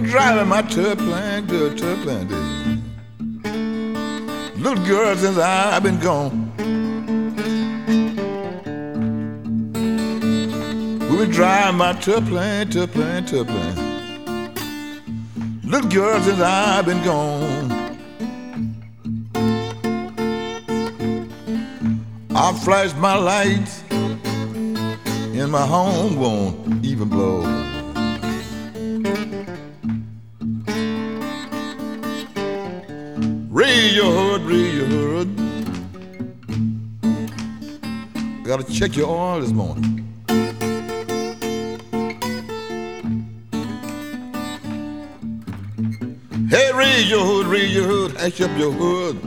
driving my turplan to a turplan day. Little girl, since I've been gone, we've been driving my turplan. Little girl, since I've been gone, I flashed my lights and my home won't even blow. Raise your hood. Gotta check your oil this morning. Hey, raise your hood, hash up your hood.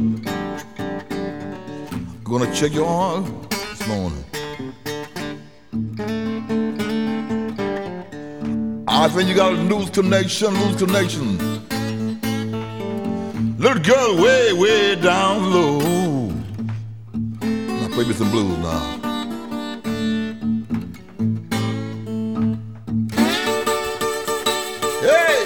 Gonna check your oil this morning. I think you got a loose connection. Little girl way down low. Now play me some blues now. Hey!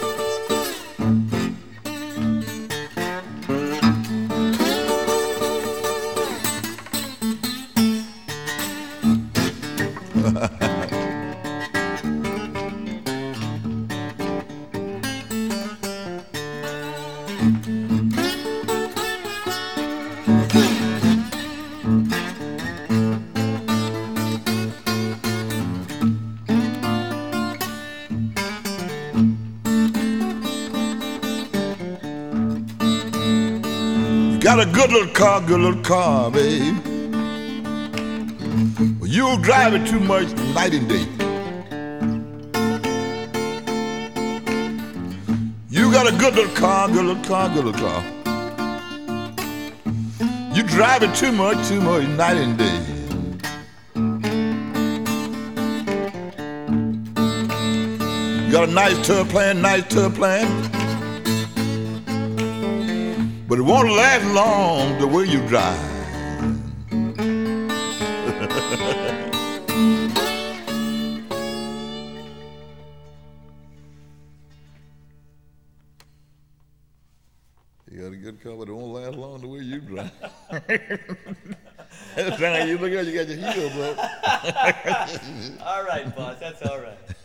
Got a good little car, babe. Well, you drive it too much night and day. You got a good little car. You drive it too much night and day. You got a nice turplan, but it won't last long the way you drive. You got a good car, but it won't last long the way you drive. Every time you look at it, you got your heels up. All right, boss, that's all right.